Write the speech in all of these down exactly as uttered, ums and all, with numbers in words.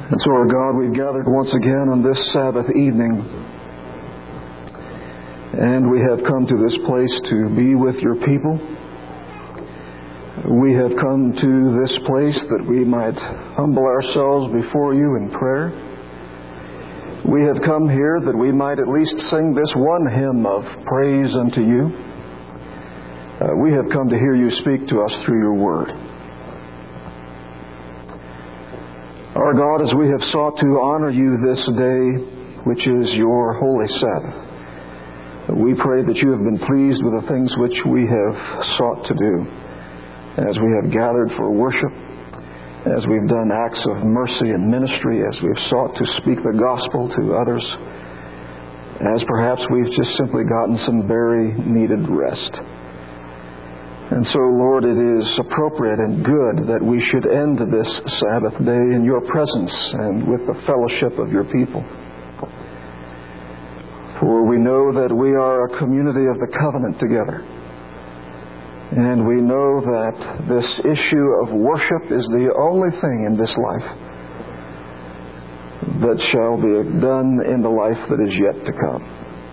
And so, our God, we've gathered once again on this Sabbath evening, and we have come to this place to be with your people. We have come to this place that we might humble ourselves before you in prayer. We have come here that we might at least sing this one hymn of praise unto you. Uh, we have come to hear you speak to us through your word. Our God, as we have sought to honor you this day, which is your holy Sabbath, we pray that you have been pleased with the things which we have sought to do. As we have gathered for worship, as we've done acts of mercy and ministry, as we've sought to speak the gospel to others, as perhaps we've just simply gotten some very needed rest. And so, Lord, it is appropriate and good that we should end this Sabbath day in your presence and with the fellowship of your people. For we know that we are a community of the covenant together. And we know that this issue of worship is the only thing in this life that shall be done in the life that is yet to come.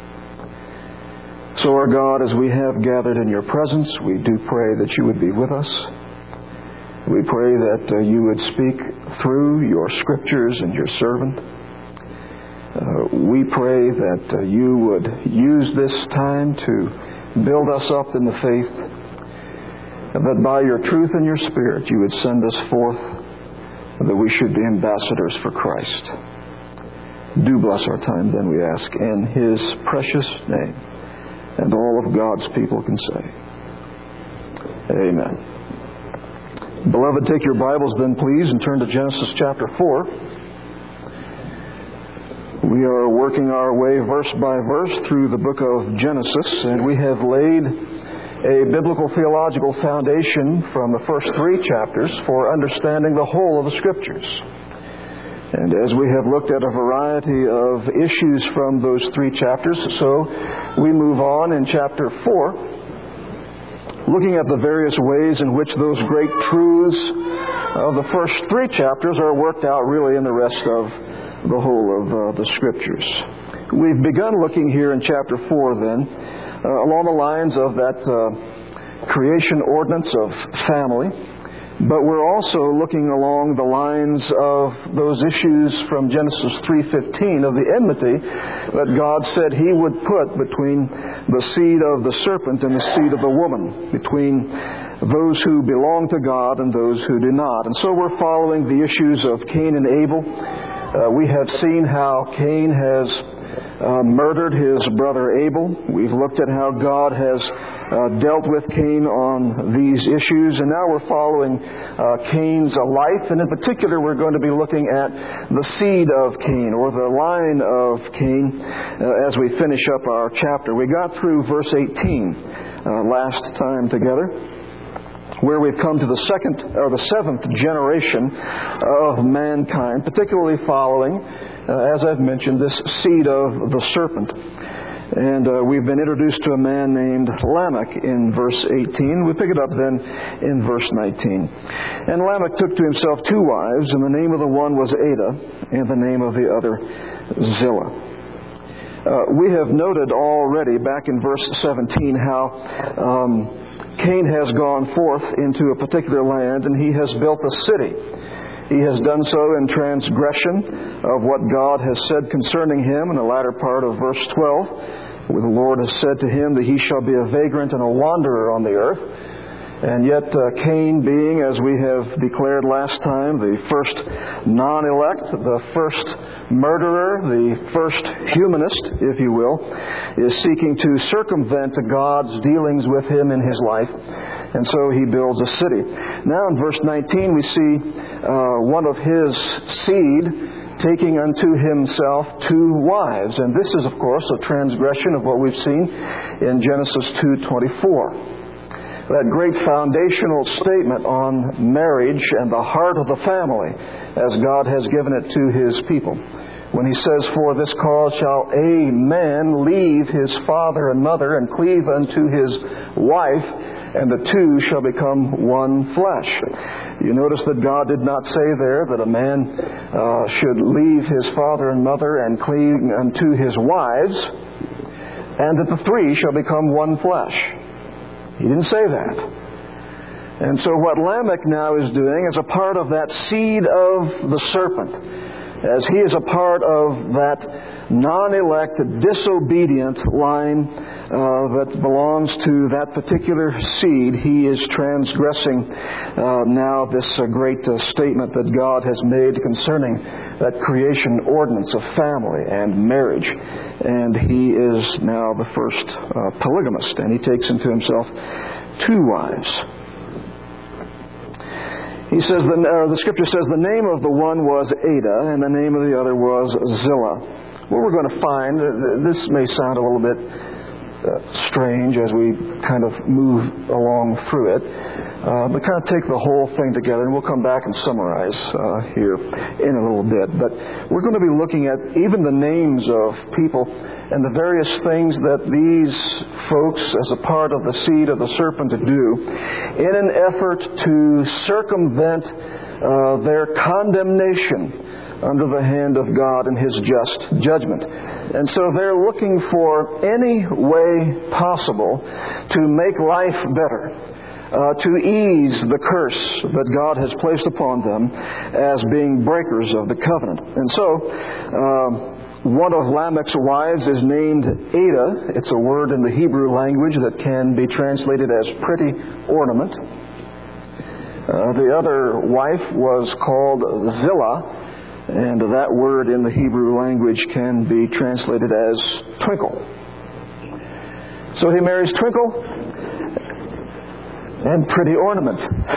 So, our God, as we have gathered in your presence, we do pray that you would be with us. We pray that uh, you would speak through your scriptures and your servant. Uh, we pray that uh, you would use this time to build us up in the faith, and that by your truth and your Spirit you would send us forth, that we should be ambassadors for Christ. Do bless our time, then, we ask, in his precious name. And all of God's people can say, amen. Beloved, take your Bibles then, please, and turn to Genesis chapter four. We are working our way verse by verse through the book of Genesis, and we have laid a biblical theological foundation from the first three chapters for understanding the whole of the Scriptures. And as we have looked at a variety of issues from those three chapters, so we move on in chapter four, looking at the various ways in which those great truths of the first three chapters are worked out really in the rest of the whole of uh, the Scriptures. We've begun looking here in chapter four then, Uh, along the lines of that uh, creation ordinance of family. But we're also looking along the lines of those issues from Genesis three fifteen of the enmity that God said He would put between the seed of the serpent and the seed of the woman, between those who belong to God and those who do not. And so we're following the issues of Cain and Abel. Uh, we have seen how Cain has Uh, murdered his brother Abel. We've looked at how God has uh, dealt with Cain on these issues, and now we're following uh, Cain's life, and in particular we're going to be looking at the seed of Cain, or the line of Cain, uh, as we finish up our chapter. We got through verse eighteen uh, last time together, where we've come to the second or the seventh generation of mankind, particularly following, uh, as I've mentioned, this seed of the serpent. And uh, we've been introduced to a man named Lamech in verse eighteen. We pick it up then in verse nineteen. And Lamech took to himself two wives, and the name of the one was Adah, and the name of the other Zillah. Uh, we have noted already back in verse seventeen how Um, Cain has gone forth into a particular land, and he has built a city. He has done so in transgression of what God has said concerning him in the latter part of verse twelve, where the Lord has said to him that he shall be a vagrant and a wanderer on the earth. And yet uh, Cain, being, as we have declared last time, the first non-elect, the first murderer, the first humanist, if you will, is seeking to circumvent God's dealings with him in his life. And so he builds a city. Now in verse nineteen we see uh, one of his seed taking unto himself two wives. And this is, of course, a transgression of what we've seen in Genesis two twenty-four. that great foundational statement on marriage and the heart of the family as God has given it to His people. When He says, "For this cause shall a man leave his father and mother and cleave unto his wife, and the two shall become one flesh." You notice that God did not say there that a man uh, should leave his father and mother and cleave unto his wives, and that the three shall become one flesh. He didn't say that. And so what Lamech now is doing is a part of that seed of the serpent. As he is a part of that non-elect, disobedient line uh, that belongs to that particular seed, he is transgressing uh, now this uh, great uh, statement that God has made concerning that creation ordinance of family and marriage. And he is now the first uh, polygamist, and he takes into himself two wives. He says, the, uh, the Scripture says the name of the one was Ada, and the name of the other was Zillah. What we're going to find, uh, this may sound a little bit uh, strange as we kind of move along through it, uh, but kind of take the whole thing together, and we'll come back and summarize uh, here in a little bit. But we're going to be looking at even the names of people and the various things that these folks, as a part of the seed of the serpent, do in an effort to circumvent uh, their condemnation under the hand of God and His just judgment. And so they're looking for any way possible to make life better, uh, to ease the curse that God has placed upon them as being breakers of the covenant. And so, uh, one of Lamech's wives is named Ada. It's a word in the Hebrew language that can be translated as pretty ornament. Uh, the other wife was called Zillah, and that word in the Hebrew language can be translated as twinkle. So he marries Twinkle and pretty ornament.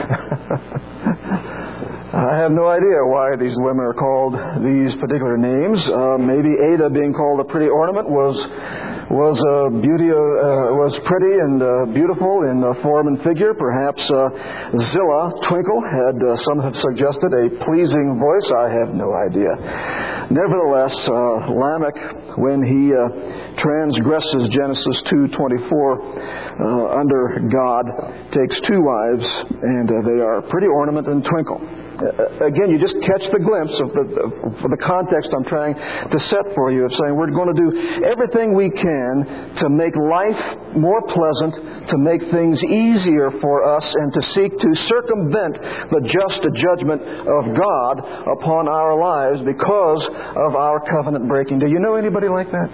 I have no idea why these women are called these particular names. Uh, maybe Ada, being called a pretty ornament, was was uh, beauty uh, was pretty and uh, beautiful in uh, form and figure. Perhaps uh, Zillah, Twinkle, had uh, some have suggested a pleasing voice. I have no idea. Nevertheless, uh, Lamech, when he uh, transgresses Genesis two twenty-four uh, under God, takes two wives, and uh, they are pretty ornament and Twinkle. Uh, again, you just catch the glimpse of the, of the context I'm trying to set for you, of saying we're going to do everything we can to make life more pleasant, to make things easier for us, and to seek to circumvent the just judgment of God upon our lives because of our covenant breaking. Do you know anybody like that?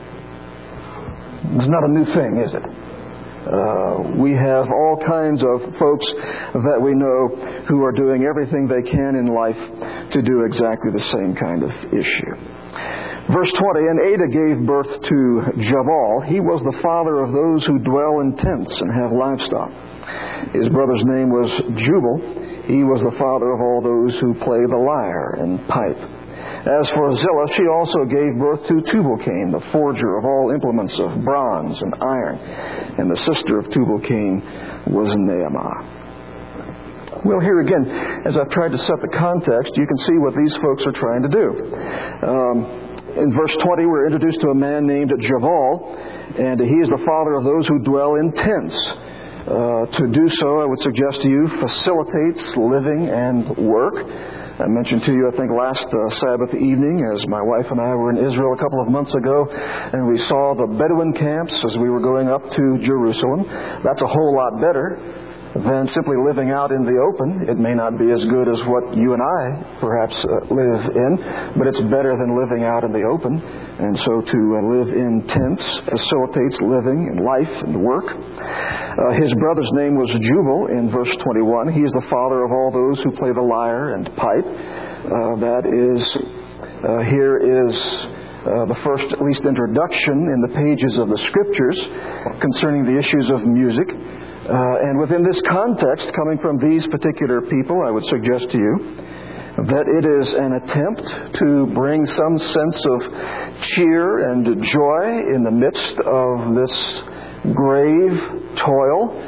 It's not a new thing, is it? Uh, we have all kinds of folks that we know who are doing everything they can in life to do exactly the same kind of issue. Verse twenty, and Ada gave birth to Jabal. He was the father of those who dwell in tents and have livestock. His brother's name was Jubal. He was the father of all those who play the lyre and pipe. As for Zillah, she also gave birth to Tubal-Cain, the forger of all implements of bronze and iron. And the sister of Tubal-Cain was Naamah. Well, here again, as I've tried to set the context, you can see what these folks are trying to do. Um, in verse twenty, we're introduced to a man named Jabal, and he is the father of those who dwell in tents. Uh, to do so, I would suggest to you, facilitates living and work. I mentioned to you, I think, last uh, Sabbath evening as my wife and I were in Israel a couple of months ago, and we saw the Bedouin camps as we were going up to Jerusalem. That's a whole lot better than simply living out in the open. It may not be as good as what you and I perhaps uh, live in, but it's better than living out in the open. And so to uh, live in tents facilitates living and life and work. Uh, his brother's name was Jubal in verse twenty-one. He is the father of all those who play the lyre and pipe. Uh, that is, uh, here is uh, the first, at least, introduction in the pages of the Scriptures concerning the issues of music. Uh, and within this context, coming from these particular people, I would suggest to you that it is an attempt to bring some sense of cheer and joy in the midst of this grave toil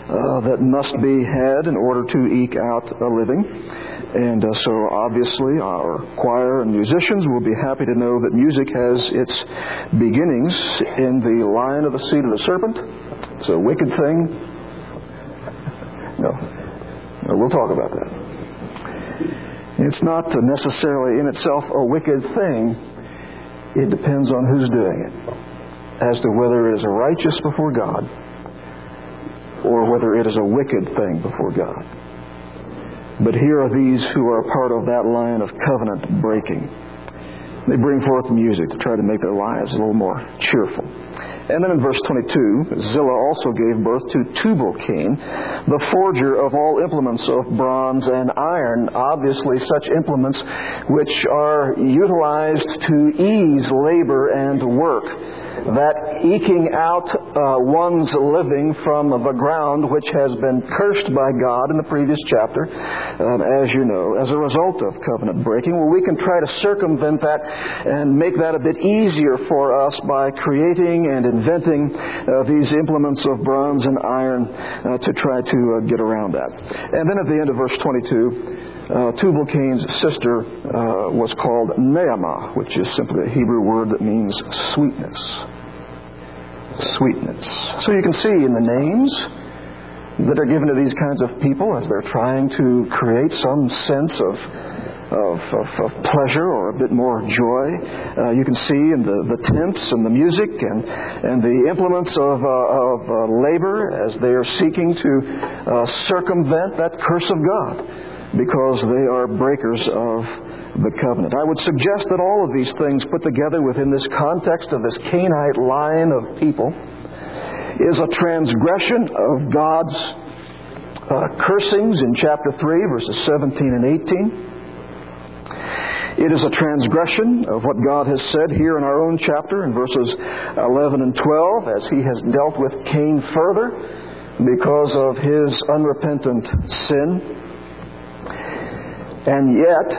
uh, that must be had in order to eke out a living. And uh, so obviously our choir and musicians will be happy to know that music has its beginnings in the line of the seed of the serpent. It's a wicked thing. No. no we'll talk about that. It's not necessarily in itself a wicked thing. It depends on who's doing it as to whether it is a righteous before God or whether it is a wicked thing before God. But here are these who are part of that line of covenant breaking. They bring forth music to try to make their lives a little more cheerful. And then in verse twenty-two, Zillah also gave birth to Tubal-Cain, the forger of all implements of bronze and iron, obviously such implements which are utilized to ease labor and work. That eking out uh, one's living from the ground which has been cursed by God in the previous chapter, um, as you know, as a result of covenant breaking. Well, we can try to circumvent that and make that a bit easier for us by creating and inventing uh, these implements of bronze and iron uh, to try to uh, get around that. And then at the end of verse twenty-two, Uh, Tubal-Cain's sister uh, was called Naamah, which is simply a Hebrew word that means sweetness. Sweetness. So you can see in the names that are given to these kinds of people as they're trying to create some sense of of, of, of pleasure or a bit more joy. Uh, you can see in the, the tents and the music and, and the implements of, uh, of uh, labor as they are seeking to uh, circumvent that curse of God, because they are breakers of the covenant. I would suggest that all of these things put together within this context of this Cainite line of people is a transgression of God's uh, cursings in chapter three, verses seventeen and eighteen. It is a transgression of what God has said here in our own chapter in verses eleven and twelve, as He has dealt with Cain further because of his unrepentant sin. And yet,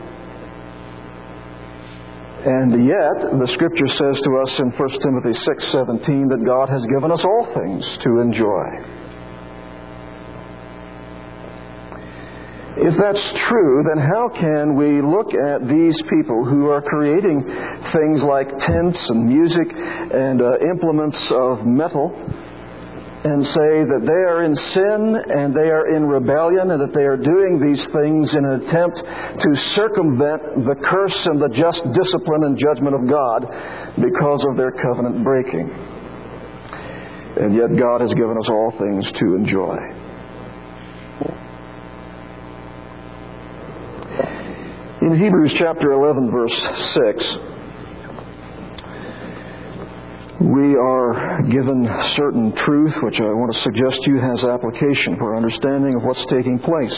and yet, the Scripture says to us in First Timothy six seventeen that God has given us all things to enjoy. If that's true, then how can we look at these people who are creating things like tents and music and uh, implements of metal and say that they are in sin and they are in rebellion and that they are doing these things in an attempt to circumvent the curse and the just discipline and judgment of God because of their covenant breaking? And yet God has given us all things to enjoy. In Hebrews chapter eleven, verse six, we are given certain truth, which I want to suggest to you has application for understanding of what's taking place.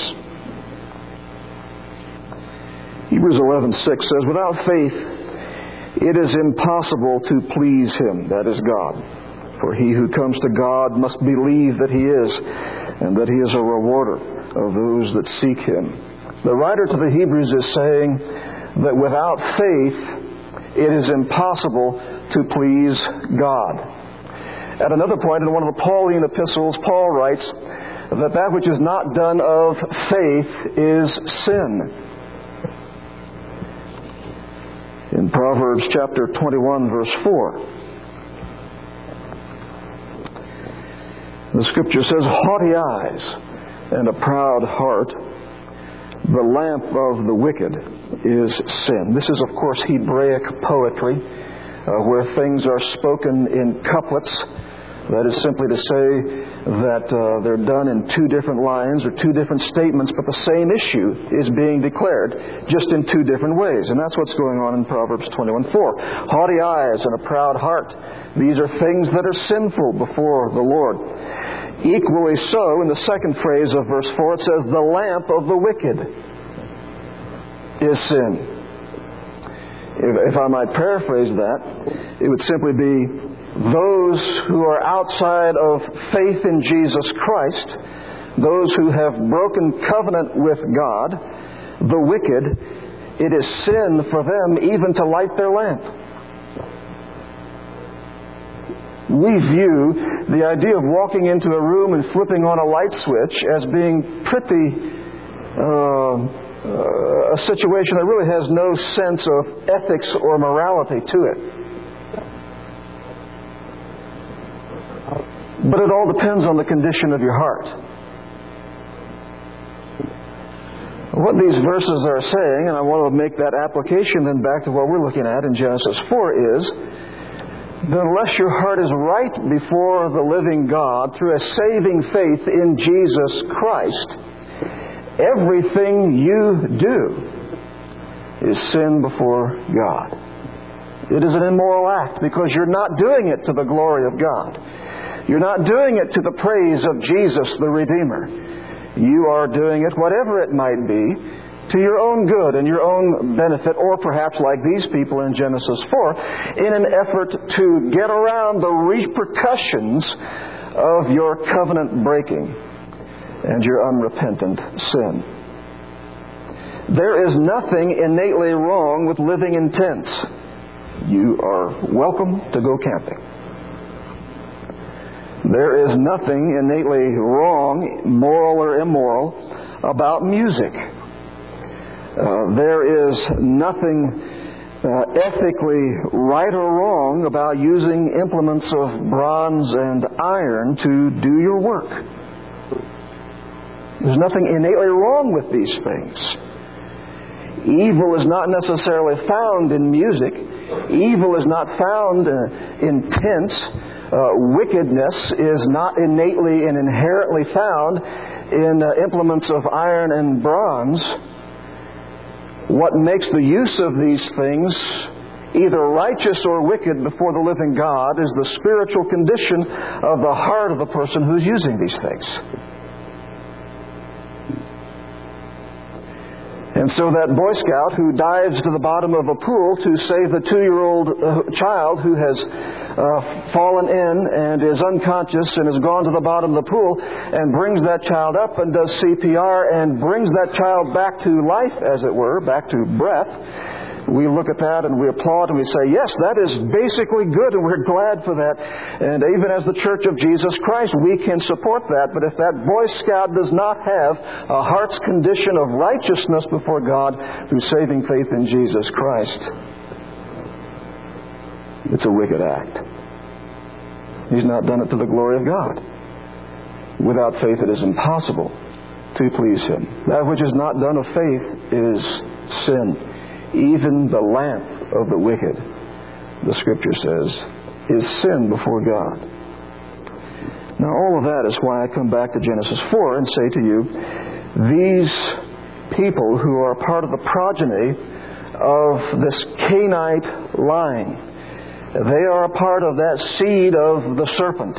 Hebrews eleven six says, "Without faith it is impossible to please Him," that is God. "For he who comes to God must believe that He is, and that He is a rewarder of those that seek Him." The writer to the Hebrews is saying that without faith it is impossible to please God. At another point in one of the Pauline epistles, Paul writes that that which is not done of faith is sin. In Proverbs chapter twenty-one, verse four, the Scripture says, "Haughty eyes and a proud heart, the lamp of the wicked is sin." This is, of course, Hebraic poetry, uh, where things are spoken in couplets. That is simply to say that uh, they're done in two different lines or two different statements, but the same issue is being declared, just in two different ways. And that's what's going on in Proverbs twenty-one four. Haughty eyes and a proud heart. These are things that are sinful before the Lord. Equally so, in the second phrase of verse four, it says, "The lamp of the wicked is sin." If, if I might paraphrase that, it would simply be those who are outside of faith in Jesus Christ, those who have broken covenant with God, the wicked, it is sin for them even to light their lamp. we view the idea of walking into a room and flipping on a light switch as being pretty uh, uh, a situation that really has no sense of ethics or morality to it. But it all depends on the condition of your heart. What these verses are saying, and I want to make that application then back to what we're looking at in Genesis four, is that unless your heart is right before the living God through a saving faith in Jesus Christ, everything you do is sin before God. It is an immoral act because you're not doing it to the glory of God. You're not doing it to the praise of Jesus the Redeemer. You are doing it, whatever it might be, to your own good and your own benefit, or perhaps like these people in Genesis four, in an effort to get around the repercussions of your covenant breaking and your unrepentant sin. There is nothing innately wrong with living in tents. You are welcome to go camping. There is nothing innately wrong, moral or immoral, about music. Uh, there is nothing uh, ethically right or wrong about using implements of bronze and iron to do your work. There's nothing innately wrong with these things. Evil is not necessarily found in music. Evil is not found uh, in tents. Uh, wickedness is not innately and inherently found in uh, implements of iron and bronze. What makes the use of these things either righteous or wicked before the living God is the spiritual condition of the heart of the person who's using these things. And so that Boy Scout who dives to the bottom of a pool to save the two-year-old uh, child who has uh, fallen in and is unconscious and has gone to the bottom of the pool and brings that child up and does C P R and brings that child back to life, as it were, back to breath, we look at that and we applaud and we say, yes, that is basically good and we're glad for that. And even as the Church of Jesus Christ, we can support that. But if that Boy Scout does not have a heart's condition of righteousness before God through saving faith in Jesus Christ, it's a wicked act. He's not done it to the glory of God. Without faith it is impossible to please Him. That which is not done of faith is sin. Even the lamp of the wicked, the Scripture says, is sin before God. Now all of that is why I come back to Genesis four and say to you, these people who are part of the progeny of this Canaanite line, they are a part of that seed of the serpent.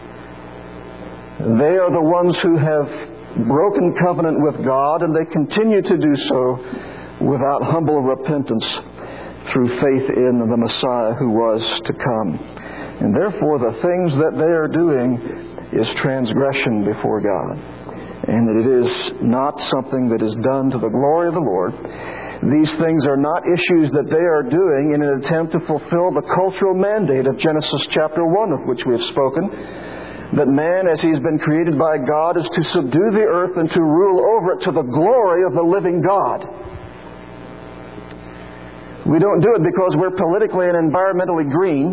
They are the ones who have broken covenant with God, and they continue to do so without humble repentance through faith in the Messiah who was to come. And therefore the things that they are doing is transgression before God. And that it is not something that is done to the glory of the Lord. These things are not issues that they are doing in an attempt to fulfill the cultural mandate of Genesis chapter one, of which we have spoken. That man, as he's been created by God, is to subdue the earth and to rule over it to the glory of the living God. We don't do it because we're politically and environmentally green.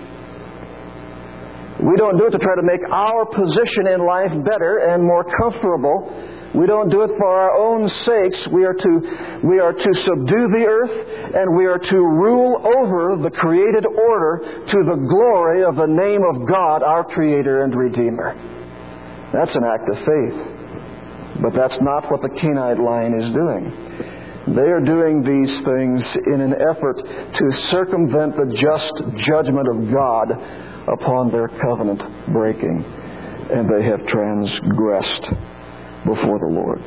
We don't do it to try to make our position in life better and more comfortable. We don't do it for our own sakes. We are to, we are to subdue the earth and we are to rule over the created order to the glory of the name of God, our Creator and Redeemer. That's an act of faith. But that's not what the Canaanite line is doing. They are doing these things in an effort to circumvent the just judgment of God upon their covenant breaking. And they have transgressed before the Lord.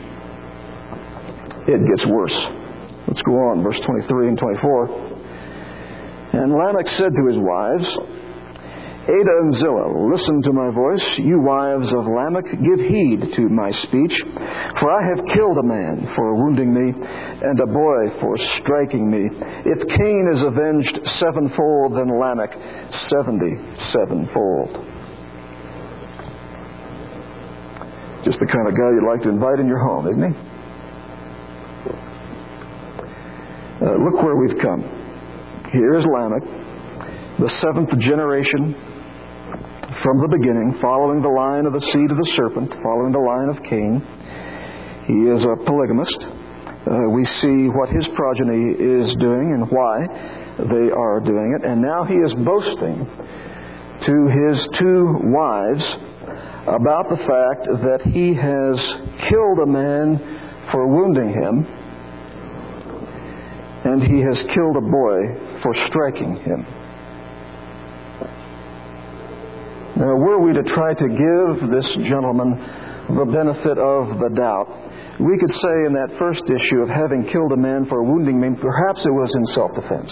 It gets worse. Let's go on, verse twenty-three and twenty-four. And Lamech said to his wives, Ada and Zillah, listen to my voice. You wives of Lamech, give heed to my speech. For I have killed a man for wounding me, and a boy for striking me. If Cain is avenged sevenfold, then Lamech seventy-sevenfold. Just the kind of guy you'd like to invite in your home, isn't he? Uh, look where we've come. Here is Lamech, the seventh generation from the beginning, following the line of the seed of the serpent, following the line of Cain. He is a polygamist. Uh, we see what his progeny is doing and why they are doing it. And now he is boasting to his two wives about the fact that he has killed a man for wounding him, and he has killed a boy for striking him. Now, were we to try to give this gentleman the benefit of the doubt, we could say in that first issue of having killed a man for wounding me, perhaps it was in self-defense.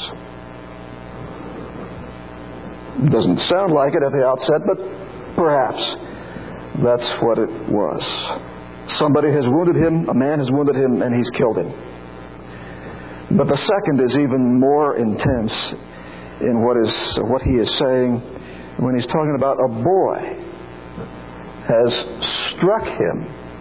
Doesn't sound like it at the outset, but perhaps that's what it was. Somebody has wounded him, a man has wounded him, and he's killed him. But the second is even more intense in what is what he is saying when he's talking about a boy has struck him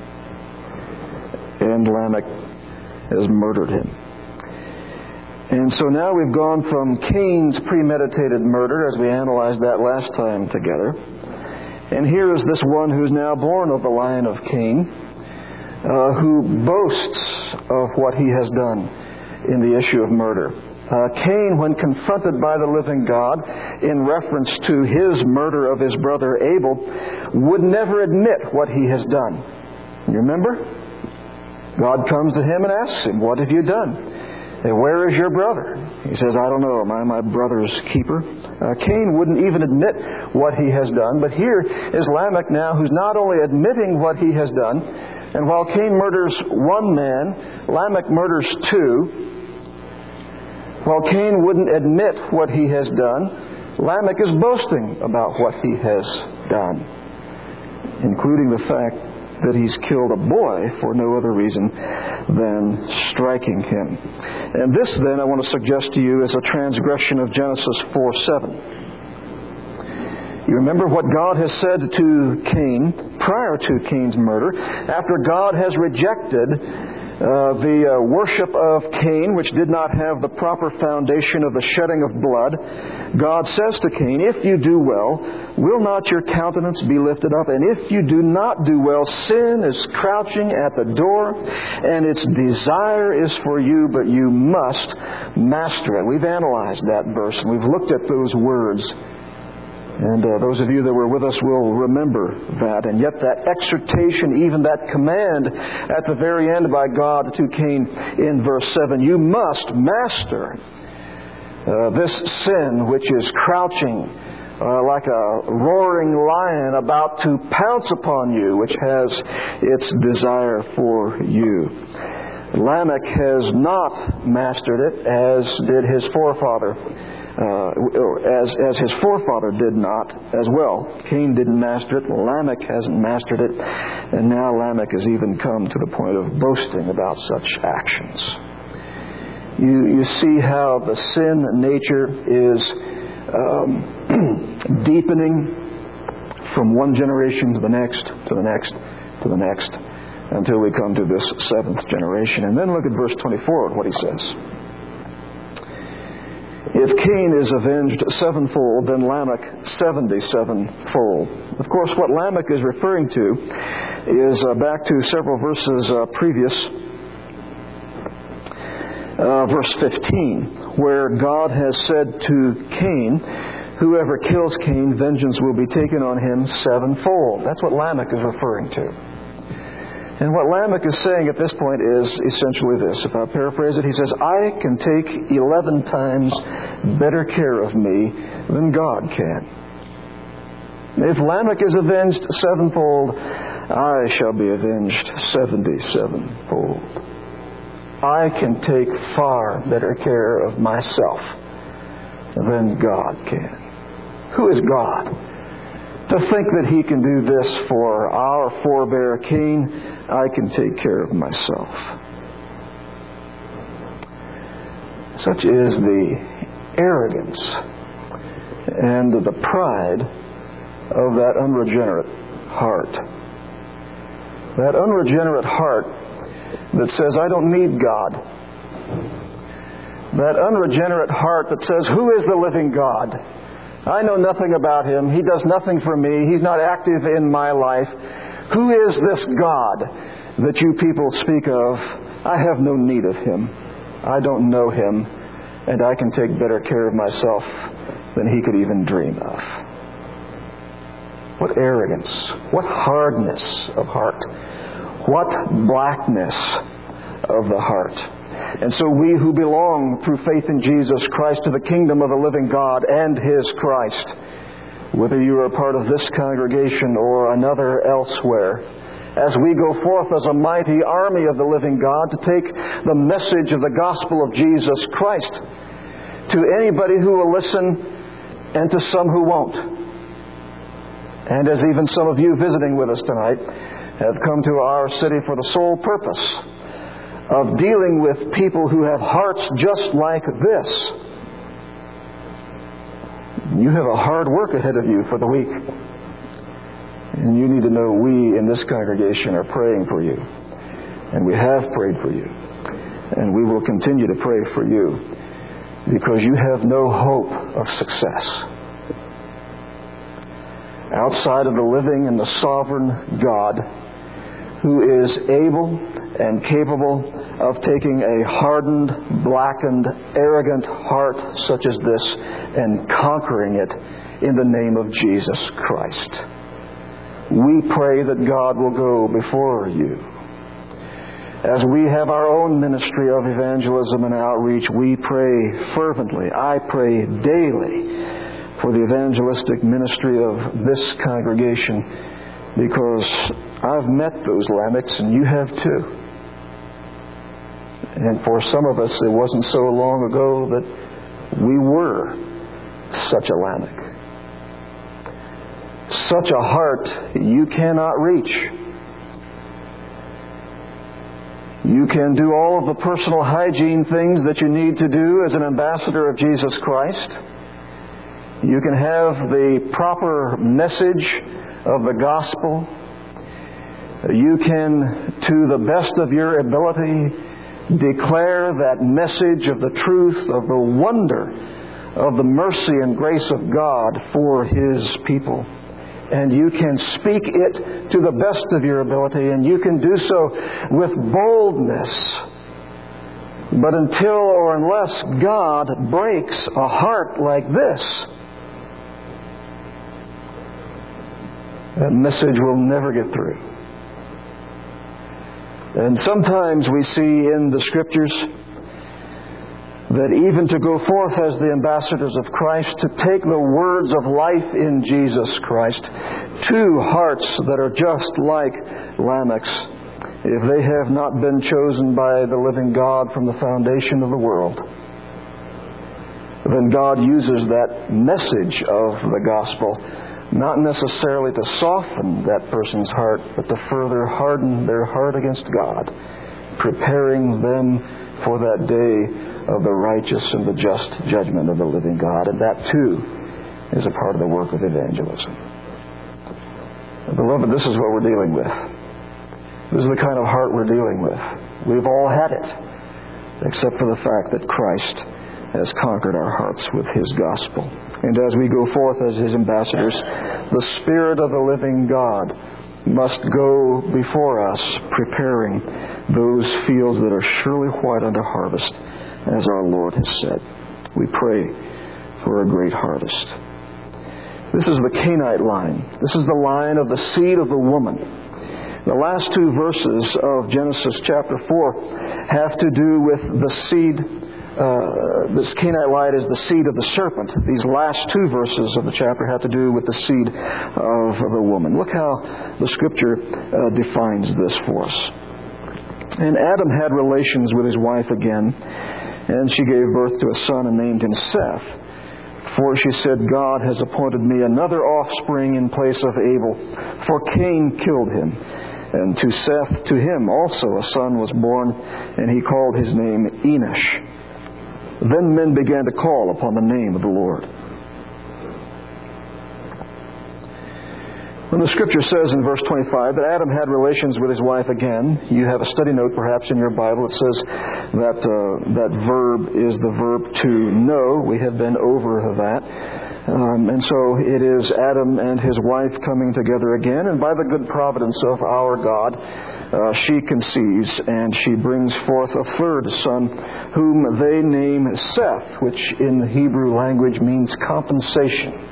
and Lamech has murdered him. And so now we've gone from Cain's premeditated murder, as we analyzed that last time together, and here is this one who's now born of the line of Cain, uh, who boasts of what he has done in the issue of murder. Uh, Cain, when confronted by the living God in reference to his murder of his brother Abel, would never admit what he has done. You remember? God comes to him and asks him, "What have you done? And where is your brother?" He says, "I don't know. Am I my brother's keeper?" Uh, Cain wouldn't even admit what he has done. But here is Lamech now, who's not only admitting what he has done, and while Cain murders one man, Lamech murders two. While Cain wouldn't admit what he has done, Lamech is boasting about what he has done, including the fact that he's killed a boy for no other reason than striking him. And this, then, I want to suggest to you, is a transgression of Genesis four seven. You remember what God has said to Cain prior to Cain's murder, after God has rejected Uh, the uh, worship of Cain, which did not have the proper foundation of the shedding of blood. God says to Cain, "If you do well, will not your countenance be lifted up? And if you do not do well, sin is crouching at the door, and its desire is for you, but you must master it." We've analyzed that verse, and we've looked at those words. And uh, those of you that were with us will remember that. And yet that exhortation, even that command at the very end by God to Cain in verse seven, you must master uh, this sin which is crouching uh, like a roaring lion about to pounce upon you, which has its desire for you. Lamech has not mastered it, as did his forefather. Uh, as as his forefather did not as well. Cain didn't master it. Lamech hasn't mastered it. And now Lamech has even come to the point of boasting about such actions. You, you see how the sin nature is um, deepening from one generation to the next, to the next, to the next, until we come to this seventh generation. And then look at verse twenty-four, what he says. If Cain is avenged sevenfold, then Lamech seventy-sevenfold. Of course, what Lamech is referring to is uh, back to several verses uh, previous, uh, verse fifteen, where God has said to Cain, "Whoever kills Cain, vengeance will be taken on him sevenfold." That's what Lamech is referring to. And what Lamech is saying at this point is essentially this. If I paraphrase it, he says, "I can take eleven times better care of me than God can. If Lamech is avenged sevenfold, I shall be avenged seventy-sevenfold. I can take far better care of myself than God can." Who is God? To think that He can do this for our forebear Cain, I can take care of myself. Such is the arrogance and the pride of that unregenerate heart. That unregenerate heart that says, I don't need God. That unregenerate heart that says, who is the living God? I know nothing about Him. He does nothing for me. He's not active in my life. Who is this God that you people speak of? I have no need of Him. I don't know Him, and I can take better care of myself than he could even dream of. What arrogance, what hardness of heart, what blackness of the heart. And so we who belong through faith in Jesus Christ to the kingdom of the living God and His Christ, whether you are a part of this congregation or another elsewhere, as we go forth as a mighty army of the living God to take the message of the gospel of Jesus Christ to anybody who will listen and to some who won't. And as even some of you visiting with us tonight have come to our city for the sole purpose of dealing with people who have hearts just like this. You have a hard work ahead of you for the week. And you need to know we in this congregation are praying for you. And we have prayed for you. And we will continue to pray for you because you have no hope of success outside of the living and the sovereign God who is able and capable of taking a hardened, blackened, arrogant heart such as this and conquering it in the name of Jesus Christ. We pray that God will go before you. As we have our own ministry of evangelism and outreach, we pray fervently. I pray daily for the evangelistic ministry of this congregation because I've met those Lamechs and you have too. And for some of us, it wasn't so long ago that we were such a Lamech. Such a heart you cannot reach. You can do all of the personal hygiene things that you need to do as an ambassador of Jesus Christ. You can have the proper message of the gospel. You can, to the best of your ability, declare that message of the truth, of the wonder, of the mercy and grace of God for His people. And you can speak it to the best of your ability, and you can do so with boldness. But until or unless God breaks a heart like this, that message will never get through. And sometimes we see in the Scriptures that even to go forth as the ambassadors of Christ, to take the words of life in Jesus Christ to hearts that are just like Lamech's, if they have not been chosen by the living God from the foundation of the world, then God uses that message of the gospel not necessarily to soften that person's heart, but to further harden their heart against God, preparing them for that day of the righteous and the just judgment of the living God. And that, too, is a part of the work of evangelism. Beloved, this is what we're dealing with. This is the kind of heart we're dealing with. We've all had it, except for the fact that Christ has conquered our hearts with His gospel. And as we go forth as His ambassadors, the Spirit of the living God must go before us, preparing those fields that are surely white unto harvest, as our Lord has said. We pray for a great harvest. This is the Canaanite line. This is the line of the seed of the woman. The last two verses of Genesis chapter four have to do with the seed. Uh, this Canaanite line is the seed of the serpent. These last two verses of the chapter have to do with the seed of the woman. Look how the Scripture uh, defines this for us. And Adam had relations with his wife again, and she gave birth to a son and named him Seth. For she said, God has appointed me another offspring in place of Abel, for Cain killed him. And to Seth, to him also a son was born, and he called his name Enosh. Then men began to call upon the name of the Lord. When the Scripture says in verse twenty-five that Adam had relations with his wife again, you have a study note perhaps in your Bible. It says that uh, that verb is the verb to know. We have been over that. Um, and so it is Adam and his wife coming together again. And by the good providence of our God, uh, she conceives and she brings forth a third son whom they name Seth, which in the Hebrew language means compensation.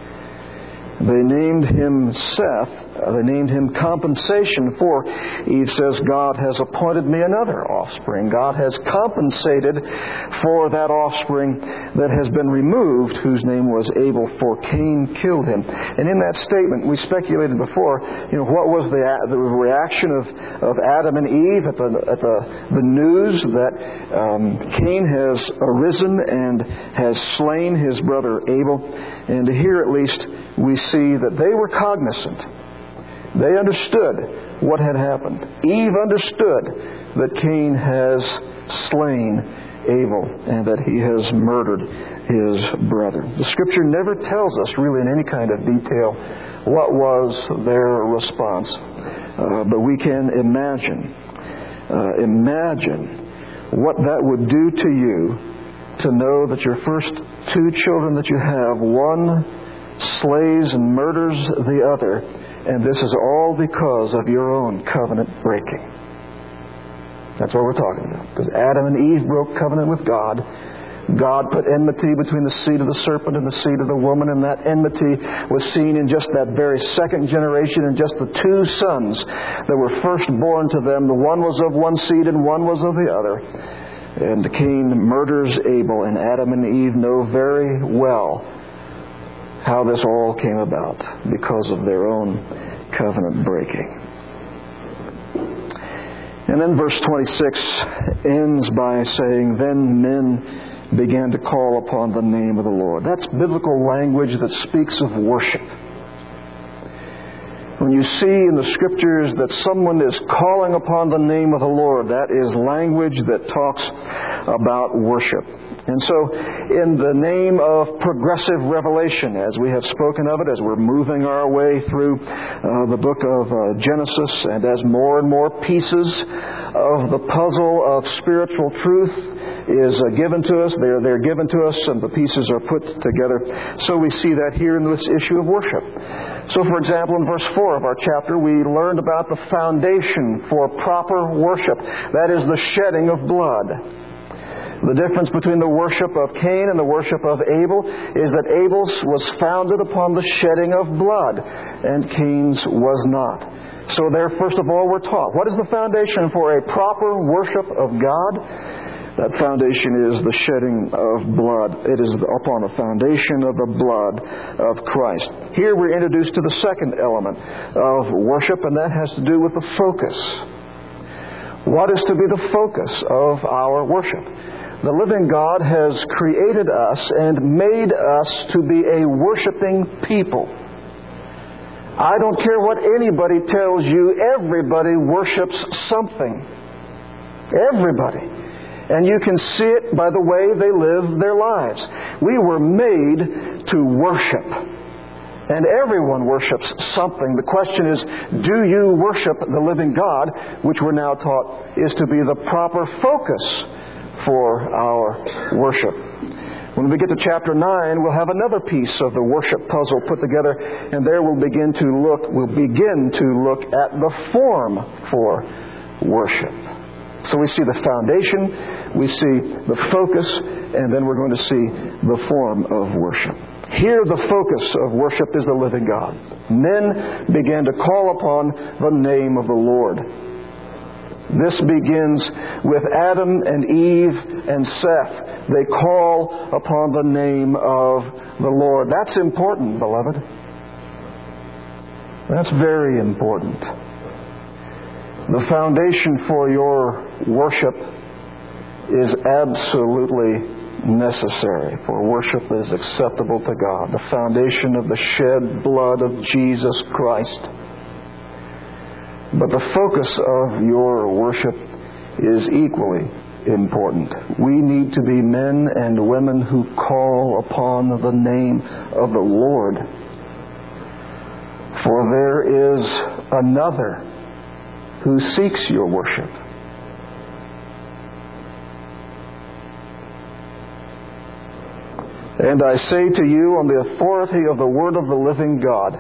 They named him Seth. They named him compensation for, Eve says, God has appointed me another offspring. God has compensated for that offspring that has been removed, whose name was Abel, for Cain killed him. And in that statement, we speculated before, you know, what was the, the reaction of, of Adam and Eve at the, at the, the news that um, Cain has arisen and has slain his brother Abel. And here at least we see that they were cognizant. They understood what had happened. Eve understood that Cain has slain Abel and that he has murdered his brother. The Scripture never tells us really in any kind of detail what was their response. Uh, but we can imagine, uh, imagine what that would do to you to know that your first two children that you have, one slays and murders the other, and this is all because of your own covenant breaking. That's what we're talking about. Because Adam and Eve broke covenant with God. God put enmity between the seed of the serpent and the seed of the woman, and that enmity was seen in just that very second generation, in just the two sons that were first born to them. The one was of one seed and one was of the other. And Cain murders Abel, and Adam and Eve know very well how this all came about because of their own covenant breaking. And then verse twenty-six ends by saying, then men began to call upon the name of the Lord. That's biblical language that speaks of worship. When you see in the Scriptures that someone is calling upon the name of the Lord, that is language that talks about worship. And so, in the name of progressive revelation, as we have spoken of it, as we're moving our way through uh, the book of uh, Genesis, and as more and more pieces of the puzzle of spiritual truth is uh, given to us, they're, they're given to us, and the pieces are put together. So we see that here in this issue of worship. So, for example, in verse four of our chapter, we learned about the foundation for proper worship. That is the shedding of blood. The difference between the worship of Cain and the worship of Abel is that Abel's was founded upon the shedding of blood, and Cain's was not. So there, first of all, we're taught, what is the foundation for a proper worship of God? That foundation is the shedding of blood. It is upon the foundation of the blood of Christ. Here we're introduced to the second element of worship, and that has to do with the focus. What is to be the focus of our worship? The living God has created us and made us to be a worshiping people. I don't care what anybody tells you, everybody worships something. Everybody. And you can see it by the way they live their lives. We were made to worship. And everyone worships something. The question is, do you worship the living God, which we're now taught is to be the proper focus for our worship. When we get to chapter nine, we'll have another piece of the worship puzzle put together, and there we'll begin to look, we'll begin to look at the form for worship. So we see the foundation, we see the focus, and then we're going to see the form of worship. Here the focus of worship is the living God. Men began to call upon the name of the Lord. This begins with Adam and Eve and Seth. They call upon the name of the Lord. That's important, beloved. That's very important. The foundation for your worship is absolutely necessary for worship that is acceptable to God, the foundation of the shed blood of Jesus Christ. But the focus of your worship is equally important. We need to be men and women who call upon the name of the Lord. For there is another who seeks your worship. And I say to you on the authority of the Word of the living God,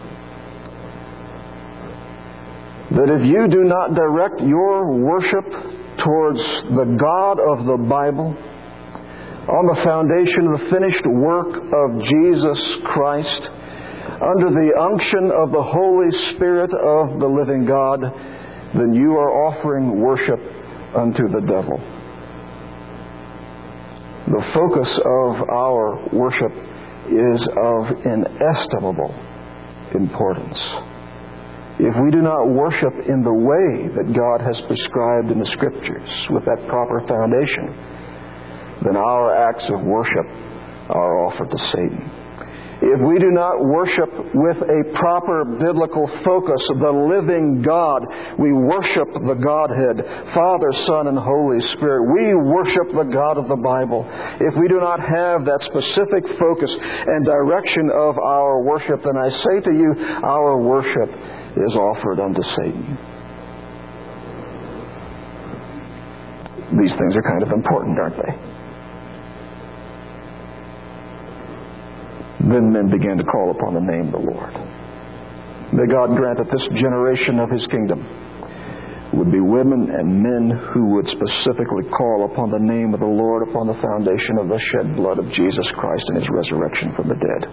that if you do not direct your worship towards the God of the Bible, on the foundation of the finished work of Jesus Christ, under the unction of the Holy Spirit of the living God, then you are offering worship unto the devil. The focus of our worship is of inestimable importance. If we do not worship in the way that God has prescribed in the Scriptures with that proper foundation, then our acts of worship are offered to Satan. If we do not worship with a proper biblical focus of the living God, we worship the Godhead, Father, Son, and Holy Spirit. We worship the God of the Bible. If we do not have that specific focus and direction of our worship, then I say to you, our worship is offered unto Satan. These things are kind of important, aren't they? Then men began to call upon the name of the Lord. May God grant that this generation of His kingdom would be women and men who would specifically call upon the name of the Lord upon the foundation of the shed blood of Jesus Christ and His resurrection from the dead.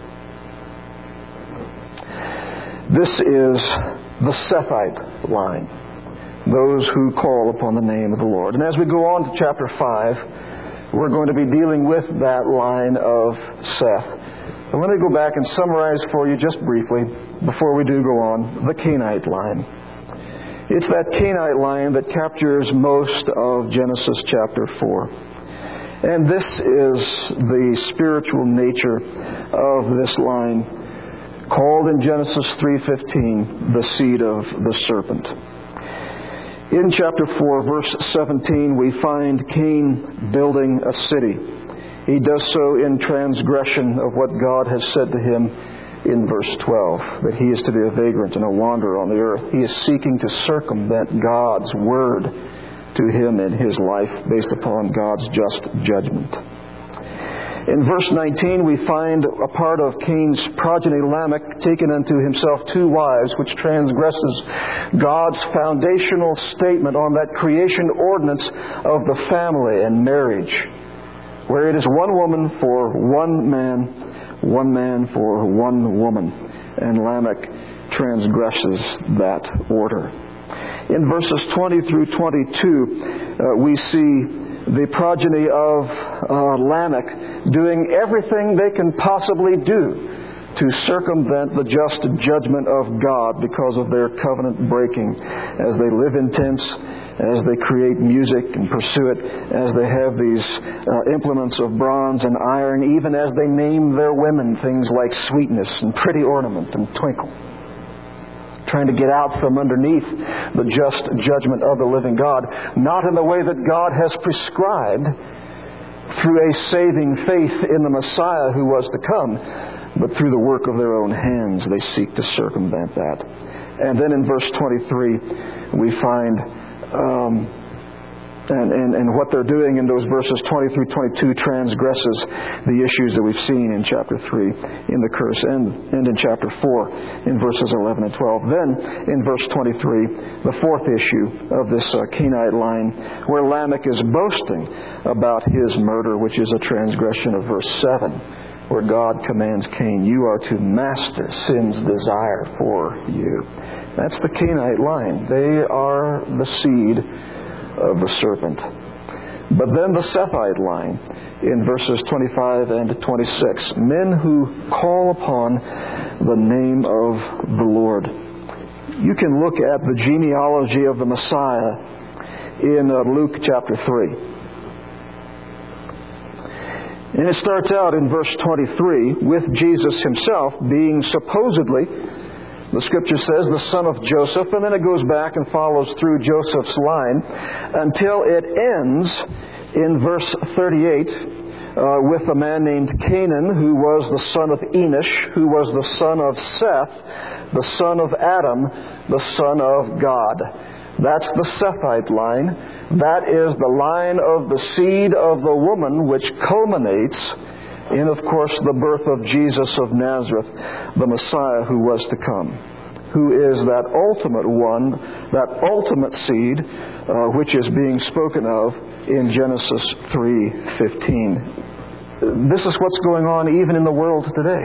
This is the Sethite line, those who call upon the name of the Lord. And as we go on to chapter five, we're going to be dealing with that line of Seth. And let me go back and summarize for you just briefly, before we do go on, the Cainite line. It's that Cainite line that captures most of Genesis chapter four. And this is the spiritual nature of this line, called in Genesis three fifteen, the seed of the serpent. In chapter four, verse seventeen, we find Cain building a city. He does so in transgression of what God has said to him in verse twelve, that he is to be a vagrant and a wanderer on the earth. He is seeking to circumvent God's word to him in his life based upon God's just judgment. In verse nineteen, we find a part of Cain's progeny, Lamech, taken unto himself two wives, which transgresses God's foundational statement on that creation ordinance of the family and marriage, where it is one woman for one man, one man for one woman. And Lamech transgresses that order. In verses twenty through twenty-two, uh, we see the progeny of uh, Lamech doing everything they can possibly do to circumvent the just judgment of God because of their covenant breaking, as they live in tents, as they create music and pursue it, as they have these uh, implements of bronze and iron, even as they name their women things like sweetness and pretty ornament and twinkle, trying to get out from underneath the just judgment of the living God, not in the way that God has prescribed through a saving faith in the Messiah who was to come, but through the work of their own hands they seek to circumvent that. And then in verse twenty-three we find um, and, and, and what they're doing in those verses twenty through twenty-two transgresses the issues that we've seen in chapter three in the curse, and, and in chapter four in verses eleven and twelve. Then in verse twenty-three, the fourth issue of this uh, Cainite line, where Lamech is boasting about his murder, which is a transgression of verse seven, where God commands Cain, you are to master sin's desire for you. That's the Cainite line. They are the seed of the serpent. But then the Sethite line in verses twenty-five and twenty-six, men who call upon the name of the Lord. You can look at the genealogy of the Messiah in uh, Luke chapter three. And it starts out in verse twenty-three with Jesus himself being supposedly, the Scripture says, the son of Joseph, and then it goes back and follows through Joseph's line until it ends in verse thirty-eight uh, with a man named Canaan, who was the son of Enosh, who was the son of Seth, the son of Adam, the son of God. That's the Sethite line. That is the line of the seed of the woman, which culminates in, of course, the birth of Jesus of Nazareth, the Messiah who was to come, who is that ultimate one, that ultimate seed, uh, which is being spoken of in Genesis three fifteen. This is what's going on even in the world today.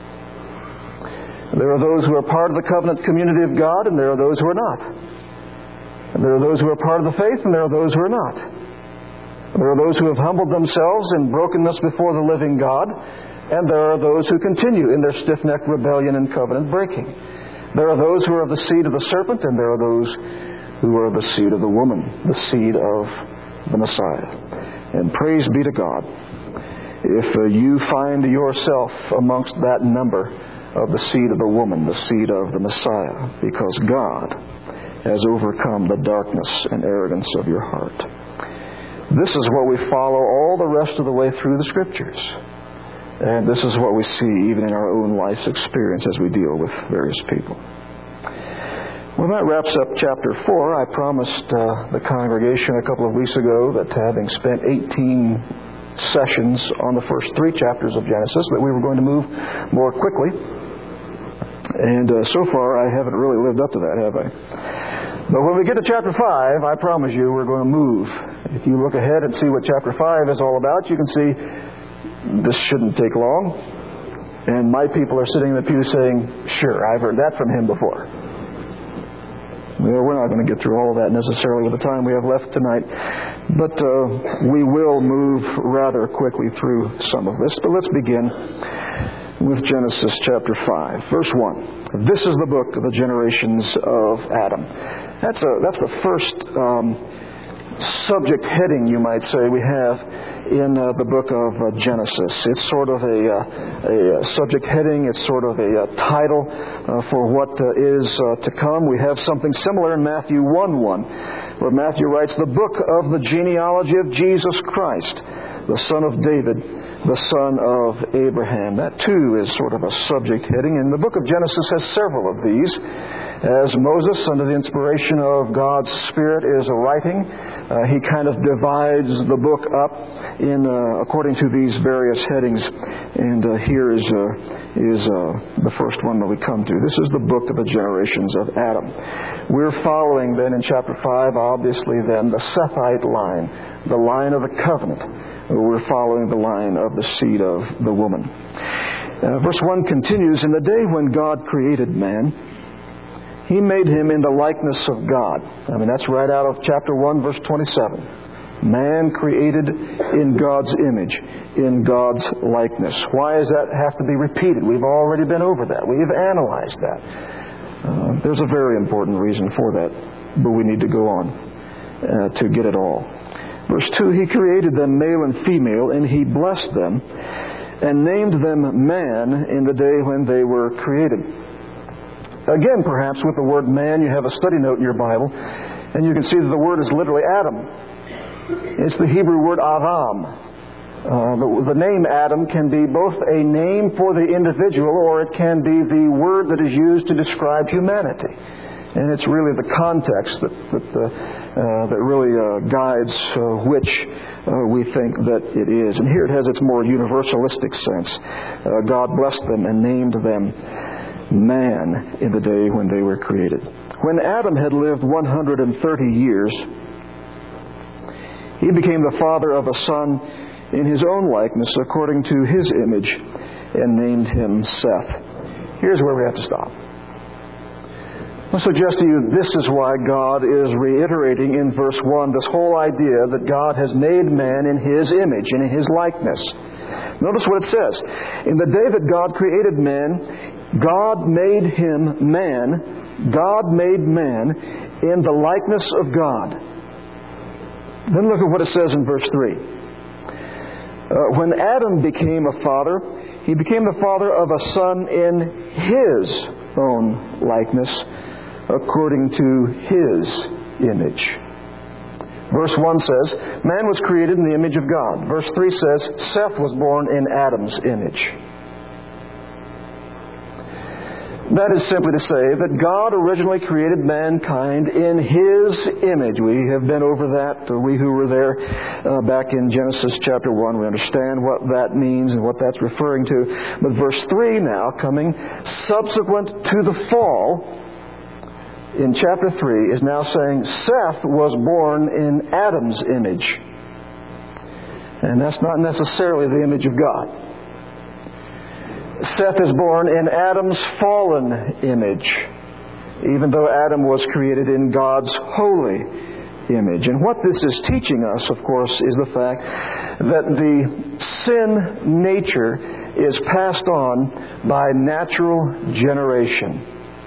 There are those who are part of the covenant community of God, and there are those who are not. And there are those who are part of the faith, and there are those who are not. There are those who have humbled themselves in brokenness before the living God, and there are those who continue in their stiff-necked rebellion and covenant breaking. There are those who are of the seed of the serpent, and there are those who are of the seed of the woman, the seed of the Messiah. And praise be to God if uh, you find yourself amongst that number of the seed of the woman, the seed of the Messiah, because God has overcome the darkness and arrogance of your heart. This is what we follow all the rest of the way through the Scriptures. And this is what we see even in our own life's experience as we deal with various people. Well, that wraps up chapter four. I promised uh, the congregation a couple of weeks ago that having spent eighteen sessions on the first three chapters of Genesis, that we were going to move more quickly. And uh, so far, I haven't really lived up to that, have I? But when we get to chapter five, I promise you we're going to move. If you look ahead and see what chapter five is all about, you can see this shouldn't take long. And my people are sitting in the pew saying, sure, I've heard that from him before. Well, we're not going to get through all of that necessarily with the time we have left tonight. But uh, we will move rather quickly through some of this. But let's begin with Genesis chapter five, verse one. This is the book of the generations of Adam. That's a that's the first um, subject heading, you might say, we have in uh, the book of uh, Genesis. It's sort of a, uh, a subject heading. It's sort of a, a title uh, for what uh, is uh, to come. We have something similar in Matthew one one, where Matthew writes, the book of the genealogy of Jesus Christ, the son of David, the son of Abraham. That too is sort of a subject heading, and the book of Genesis has several of these. As Moses, under the inspiration of God's Spirit, is writing, uh, he kind of divides the book up in uh, according to these various headings. And uh, here is uh, is uh, the first one that we come to. This is the book of the generations of Adam. We're following then in chapter five, obviously then, the Sethite line, the line of the covenant. We're following the line of the seed of the woman. Uh, verse one continues, in the day when God created man, He made him in the likeness of God. I mean, that's right out of chapter one, verse twenty-seven. Man created in God's image, in God's likeness. Why does that have to be repeated? We've already been over that. We've analyzed that. Uh, there's a very important reason for that, but we need to go on uh, to get it all. Verse two, He created them male and female, and He blessed them, and named them man in the day when they were created. Again, perhaps with the word man, you have a study note in your Bible, and you can see that the word is literally Adam. It's the Hebrew word Adam. Uh, the, the name Adam can be both a name for the individual, or it can be the word that is used to describe humanity. And it's really the context that that, uh, uh, that really uh, guides uh, which uh, we think that it is. And here it has its more universalistic sense. Uh, God blessed them and named them man in the day when they were created. When Adam had lived one hundred thirty years, he became the father of a son in his own likeness, according to his image, and named him Seth. Here's where we have to stop. I'll suggest to you this is why God is reiterating in verse one this whole idea that God has made man in His image and in His likeness. Notice what it says. In the day that God created man, God made him man. God made man in the likeness of God. Then look at what it says in verse three. Uh, when Adam became a father, he became the father of a son in his own likeness, according to his image. Verse one says, man was created in the image of God. Verse three says, Seth was born in Adam's image. That is simply to say that God originally created mankind in His image. We have been over that, we who were there uh, back in Genesis chapter one. We understand what that means and what that's referring to. But verse three now, coming subsequent to the fall, in chapter three, is now saying Seth was born in Adam's image. And that's not necessarily the image of God. Seth is born in Adam's fallen image, even though Adam was created in God's holy image. And what this is teaching us, of course, is the fact that the sin nature is passed on by natural generation.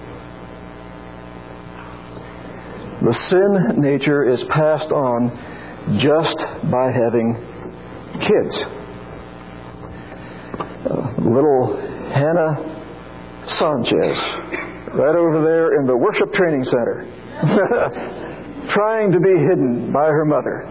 The sin nature is passed on just by having kids. Uh, little Hannah Sanchez, right over there in the worship training center, trying to be hidden by her mother,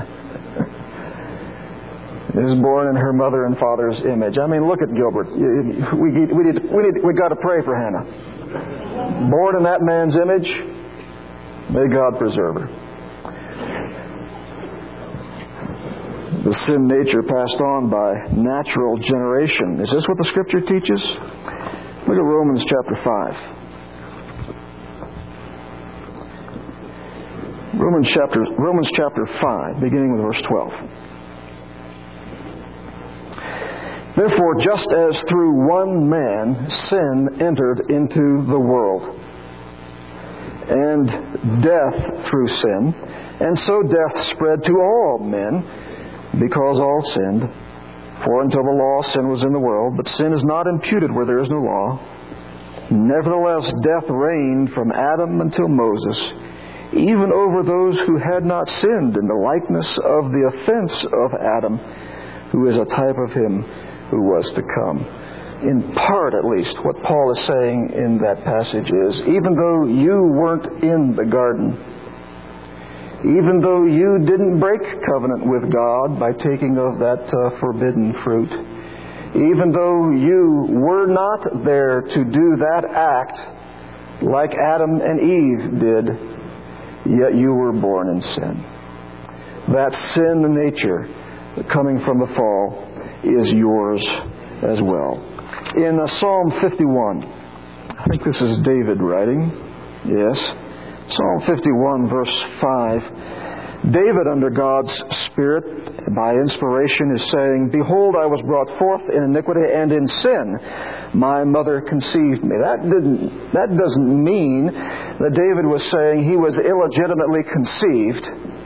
is born in her mother and father's image. I mean, look at Gilbert. We we need we need we got to pray for Hannah. Born in that man's image, may God preserve her. The sin nature passed on by natural generation. Is this what the Scripture teaches? Look at Romans chapter five. Romans chapter Romans chapter five, beginning with verse twelve. Therefore, just as through one man sin entered into the world, and death through sin, and so death spread to all men, because all sinned. For until the law, sin was in the world, but sin is not imputed where there is no law. Nevertheless, death reigned from Adam until Moses, even over those who had not sinned, in the likeness of the offense of Adam, who is a type of him who was to come. In part, at least, what Paul is saying in that passage is, even though you weren't in the garden, even though you didn't break covenant with God by taking of that uh, forbidden fruit, even though you were not there to do that act like Adam and Eve did, yet you were born in sin. That sin nature coming from the fall is yours as well. In uh, Psalm fifty-one, I think this is David writing, yes, Psalm fifty-one, verse five. David, under God's Spirit, by inspiration, is saying, Behold, I was brought forth in iniquity, and in sin my mother conceived me. That didn't. That doesn't mean that David was saying he was illegitimately conceived.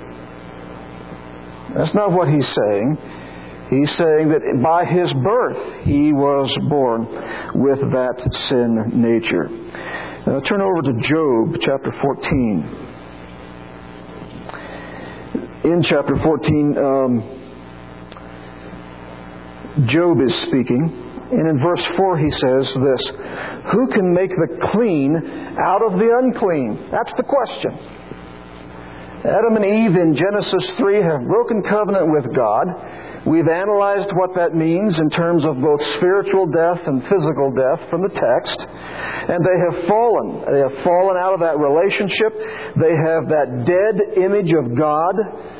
That's not what he's saying. He's saying that by his birth he was born with that sin nature. Now turn over to Job chapter fourteen. In chapter fourteen, um, Job is speaking, and in verse four he says this, Who can make the clean out of the unclean? That's the question. Adam and Eve in Genesis three have broken covenant with God. We've analyzed what that means in terms of both spiritual death and physical death from the text. And they have fallen. They have fallen out of that relationship. They have that dead image of God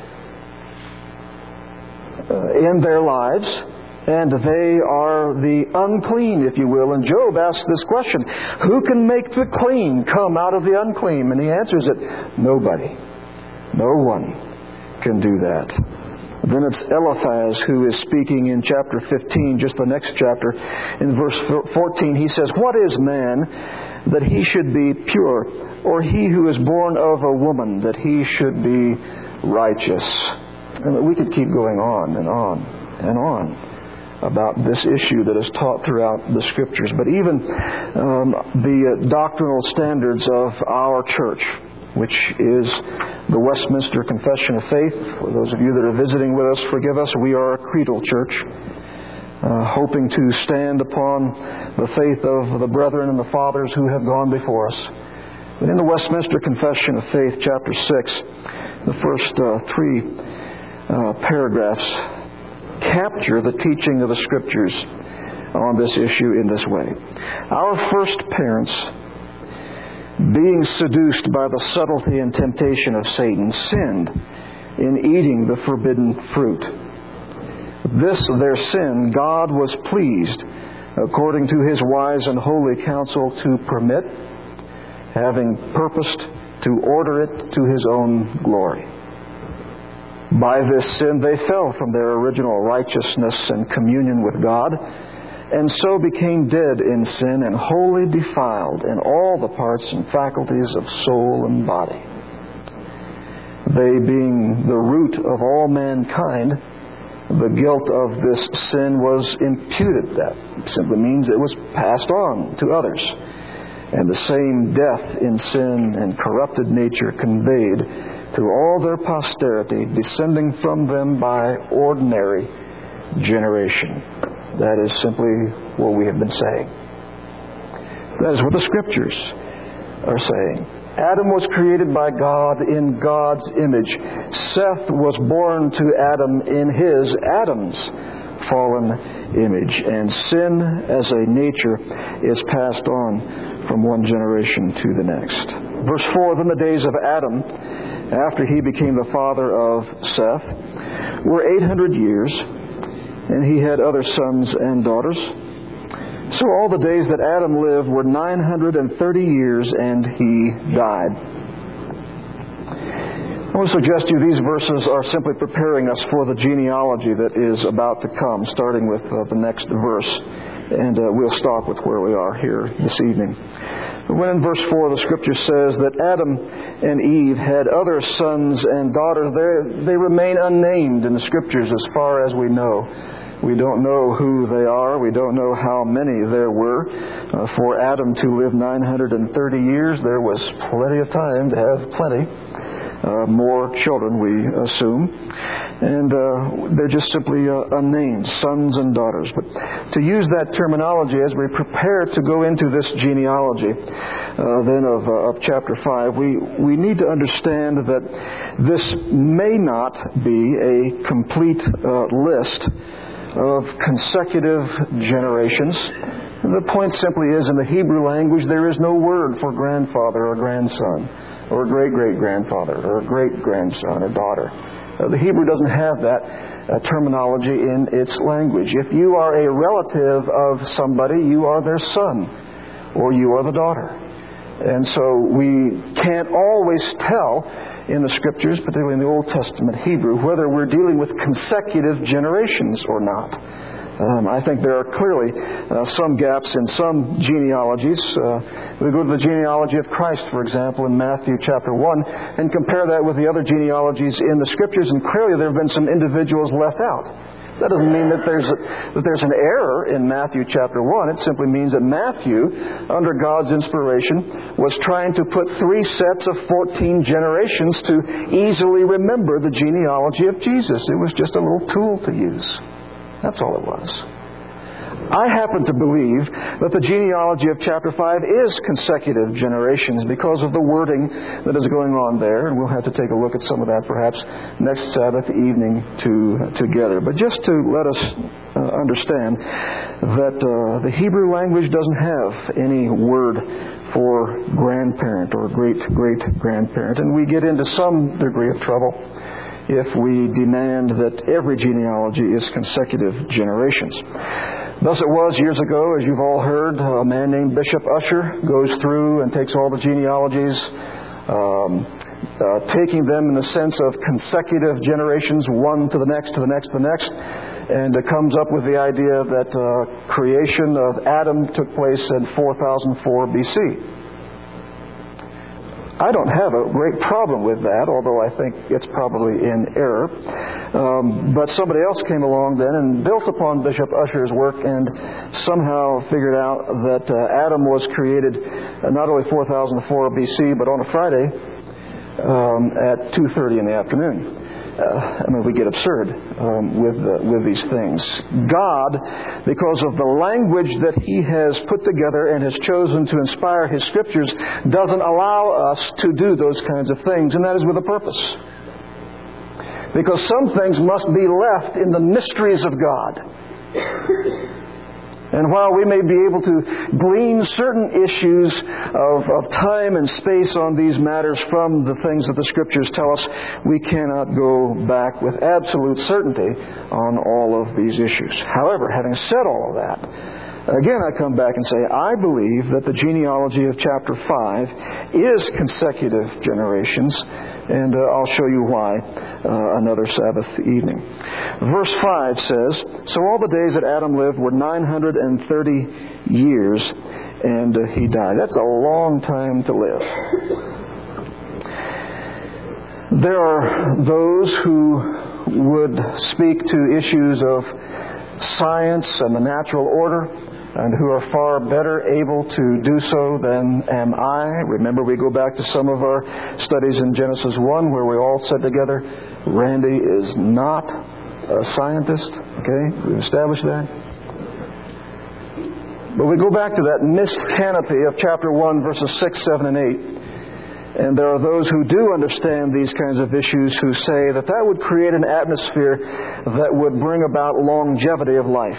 uh, in their lives. And they are the unclean, if you will. And Job asks this question, Who can make the clean come out of the unclean? And he answers it, Nobody. No one can do that. Then it's Eliphaz who is speaking in chapter fifteen, just the next chapter. In verse fourteen, he says, What is man that he should be pure, or he who is born of a woman that he should be righteous? And we could keep going on and on and on about this issue that is taught throughout the Scriptures. But even um, the doctrinal standards of our church which is the Westminster Confession of Faith. For those of you that are visiting with us, forgive us. We are a creedal church, uh, hoping to stand upon the faith of the brethren and the fathers who have gone before us. But in the Westminster Confession of Faith, chapter six, the first uh, three uh, paragraphs capture the teaching of the Scriptures on this issue in this way. Our first parents, being seduced by the subtlety and temptation of Satan, sinned in eating the forbidden fruit. This their sin God was pleased, according to His wise and holy counsel, to permit, having purposed to order it to His own glory. By this sin they fell from their original righteousness and communion with God, and so became dead in sin and wholly defiled in all the parts and faculties of soul and body. They, being the root of all mankind, the guilt of this sin was imputed. That simply means it was passed on to others. And the same death in sin and corrupted nature conveyed to all their posterity, descending from them by ordinary generation. That is simply what we have been saying. That is what the Scriptures are saying. Adam was created by God in God's image. Seth was born to Adam in his, Adam's, fallen image. And sin as a nature is passed on from one generation to the next. Verse four, then the days of Adam, after he became the father of Seth, were eight hundred years, and he had other sons and daughters. So all the days that Adam lived were nine hundred thirty years, and he died. I want to suggest to you these verses are simply preparing us for the genealogy that is about to come, starting with uh, the next verse. And uh, we'll stop with where we are here this evening. When in verse four the Scripture says that Adam and Eve had other sons and daughters, they remain unnamed in the Scriptures as far as we know. We don't know who they are. We don't know how many there were. Uh, for Adam to live nine hundred thirty years, there was plenty of time to have plenty. Uh, more children, we assume. And uh, they're just simply uh, unnamed, sons and daughters. But to use that terminology as we prepare to go into this genealogy, uh, then of, uh, of chapter five, we, we need to understand that this may not be a complete uh, list of consecutive generations. And the point simply is, in the Hebrew language, there is no word for grandfather or grandson, or great-great-grandfather, or great-grandson, or daughter. Uh, the Hebrew doesn't have that uh, terminology in its language. If you are a relative of somebody, you are their son, or you are the daughter. And so we can't always tell in the Scriptures, particularly in the Old Testament Hebrew, whether we're dealing with consecutive generations or not. Um, I think there are clearly uh, some gaps in some genealogies. Uh, we go to the genealogy of Christ, for example, in Matthew chapter one, and compare that with the other genealogies in the Scriptures, and clearly there have been some individuals left out. That doesn't mean that there's a, that there's an error in Matthew chapter one. It simply means that Matthew, under God's inspiration, was trying to put three sets of fourteen generations to easily remember the genealogy of Jesus. It was just a little tool to use. That's all it was. I happen to believe that the genealogy of chapter five is consecutive generations because of the wording that is going on there, and we'll have to take a look at some of that perhaps next Sabbath evening to, together. But just to let us uh, understand that uh, the Hebrew language doesn't have any word for grandparent or great-great-grandparent, and we get into some degree of trouble if we demand that every genealogy is consecutive generations. Thus it was years ago, as you've all heard, a man named Bishop Ussher goes through and takes all the genealogies, um, uh, taking them in the sense of consecutive generations, one to the next, to the next, to the next, and uh, comes up with the idea that uh, creation of Adam took place in four thousand four B C I don't have a great problem with that, although I think it's probably in error. Um, but somebody else came along then and built upon Bishop Ussher's work and somehow figured out that uh, Adam was created uh, not only four thousand four B C, but on a Friday, um, at two thirty in the afternoon. Uh, I mean, we get absurd um, with uh, with these things. God, because of the language that He has put together and has chosen to inspire His Scriptures, doesn't allow us to do those kinds of things, and that is with a purpose. Because some things must be left in the mysteries of God. And while we may be able to glean certain issues of, of time and space on these matters from the things that the Scriptures tell us, we cannot go back with absolute certainty on all of these issues. However, having said all of that, again I come back and say, I believe that the genealogy of chapter five is consecutive generations, and uh, I'll show you why uh, another Sabbath evening. Verse five says, "So all the days that Adam lived were nine hundred thirty years, and uh, he died." That's a long time to live. There are those who would speak to issues of science and the natural order, and who are far better able to do so than am I. Remember, we go back to some of our studies in Genesis one where we all said together, Randy is not a scientist. Okay, we've established that. But we go back to that mist canopy of chapter one, verses six, seven, and eight. And there are those who do understand these kinds of issues who say that that would create an atmosphere that would bring about longevity of life.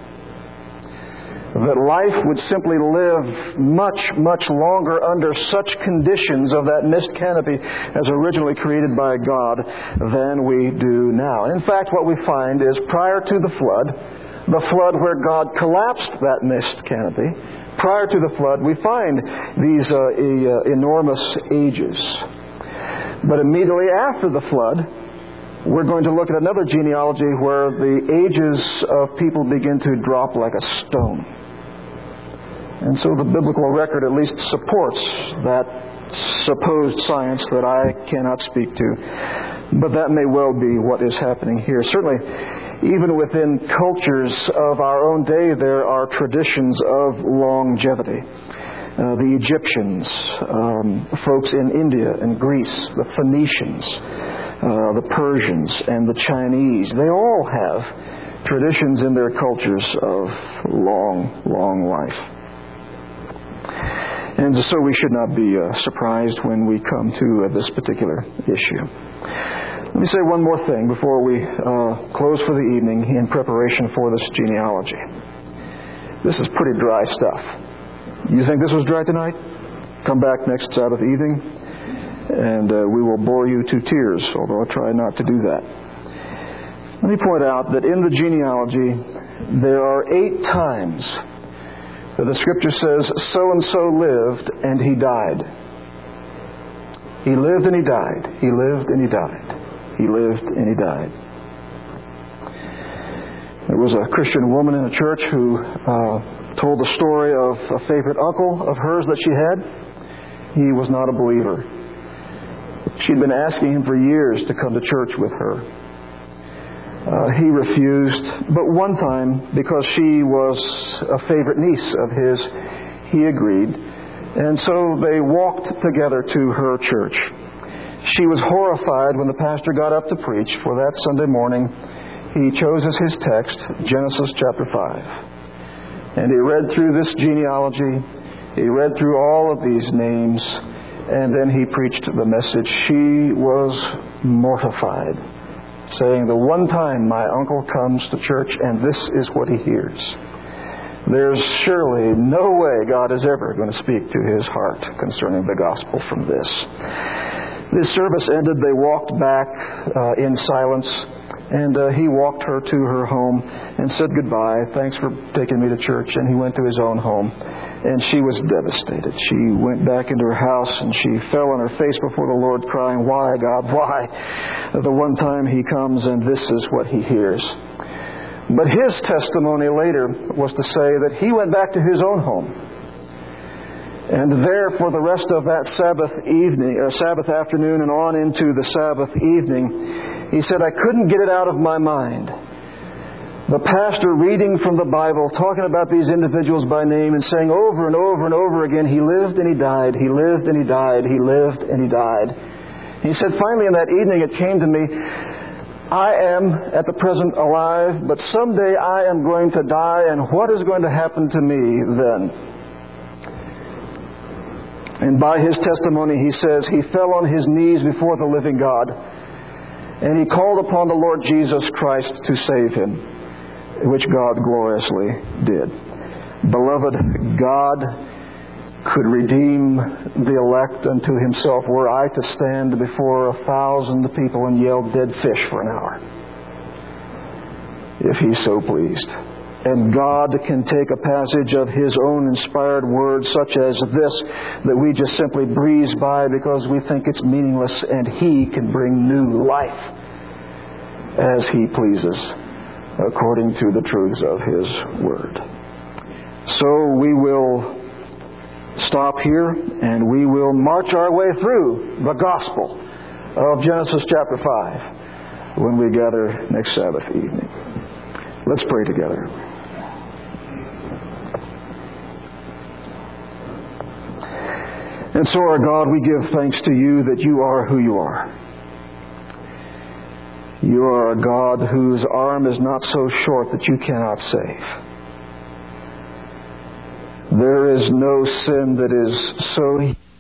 That life would simply live much, much longer under such conditions of that mist canopy as originally created by God than we do now. In fact, what we find is prior to the flood, the flood where God collapsed that mist canopy, prior to the flood, we find these uh, e- uh, enormous ages. But immediately after the flood, we're going to look at another genealogy where the ages of people begin to drop like a stone. And so the biblical record at least supports that supposed science that I cannot speak to. But that may well be what is happening here. Certainly, even within cultures of our own day, there are traditions of longevity. Uh, the Egyptians, um, folks in India and Greece, the Phoenicians, uh, the Persians, and the Chinese, they all have traditions in their cultures of long, long life. And so we should not be uh, surprised when we come to uh, this particular issue. Let me say one more thing before we uh, close for the evening in preparation for this genealogy. This is pretty dry stuff. You think this was dry tonight? Come back next Sabbath evening and uh, we will bore you to tears, although I try not to do that. Let me point out that in the genealogy there are eight times that the Scripture says, so-and-so lived and he died. He lived and he died. He lived and he died. He lived and he died. There was a Christian woman in a church who uh, told the story of a favorite uncle of hers that she had. He was not a believer. She'd been asking him for years to come to church with her. Uh, he refused, but one time, because she was a favorite niece of his, he agreed. And so they walked together to her church. She was horrified when the pastor got up to preach. For that Sunday morning, he chose as his text Genesis chapter five. And he read through this genealogy. He read through all of these names. And then he preached the message. She was mortified, saying, the one time my uncle comes to church and this is what he hears. There's surely no way God is ever going to speak to his heart concerning the gospel from this. This service ended. They walked back uh, in silence, and uh, he walked her to her home and said goodbye. Thanks for taking me to church. And he went to his own home, and she was devastated. She went back into her house, and she fell on her face before the Lord, crying, why, God, why? The one time he comes, and this is what he hears. But his testimony later was to say that he went back to his own home. And there, for the rest of that Sabbath evening, or Sabbath afternoon and on into the Sabbath evening, he said, I couldn't get it out of my mind. The pastor reading from the Bible, talking about these individuals by name and saying over and over and over again, he lived and he died, he lived and he died, he lived and he died. He said, finally in that evening it came to me, I am at the present alive, but someday I am going to die, and what is going to happen to me then? And by his testimony, he says, he fell on his knees before the living God, and he called upon the Lord Jesus Christ to save him, which God gloriously did. Beloved, God could redeem the elect unto himself were I to stand before a thousand people and yell dead fish for an hour, if He so pleased. And God can take a passage of His own inspired words such as this that we just simply breeze by because we think it's meaningless, and He can bring new life as He pleases according to the truths of His Word. So we will stop here, and we will march our way through the Gospel of Genesis chapter five when we gather next Sabbath evening. Let's pray together. And so, our God, we give thanks to You that You are who You are. You are a God whose arm is not so short that You cannot save. There is no sin that is so,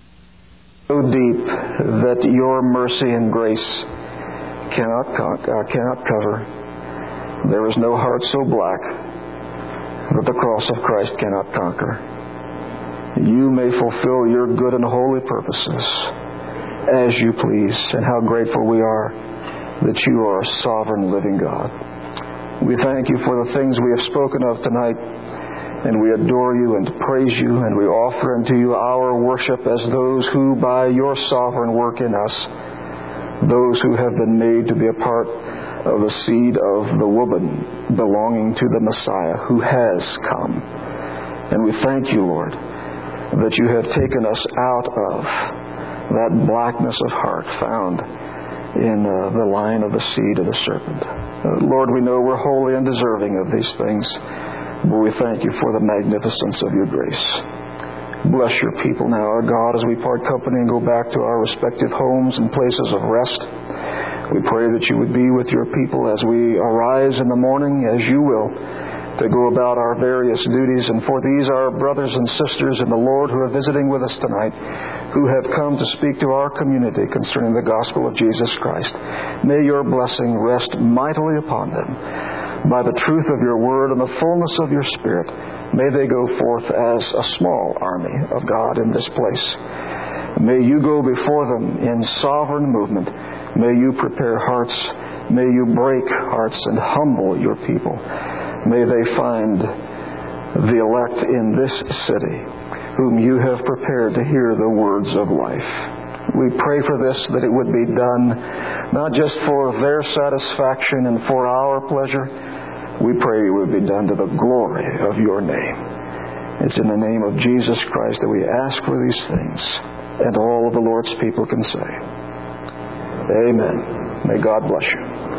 so deep that Your mercy and grace cannot, uh, cannot cover. There is no heart so black that the cross of Christ cannot conquer. You may fulfill Your good and holy purposes as You please, and how grateful we are that You are a sovereign living God. We thank You for the things we have spoken of tonight, and we adore You and praise You, and we offer unto You our worship as those who, by Your sovereign work in us, those who have been made to be a part of the seed of the woman belonging to the Messiah who has come. And we thank You, Lord, that You have taken us out of that blackness of heart found in uh, the line of the seed of the serpent. Uh, Lord, we know we're wholly undeserving of these things, but we thank You for the magnificence of Your grace. Bless Your people now, our God, as we part company and go back to our respective homes and places of rest. We pray that You would be with Your people as we arise in the morning, as You will, to go about our various duties. And for these, our brothers and sisters in the Lord who are visiting with us tonight, who have come to speak to our community concerning the gospel of Jesus Christ, may Your blessing rest mightily upon them. By the truth of Your word and the fullness of Your Spirit, may they go forth as a small army of God in this place. May You go before them in sovereign movement. May You prepare hearts. May You break hearts and humble Your people. May they find the elect in this city, whom You have prepared to hear the words of life. We pray for this, that it would be done not just for their satisfaction and for our pleasure. We pray it would be done to the glory of Your name. It's in the name of Jesus Christ that we ask for these things. And all of the Lord's people can say, Amen. May God bless you.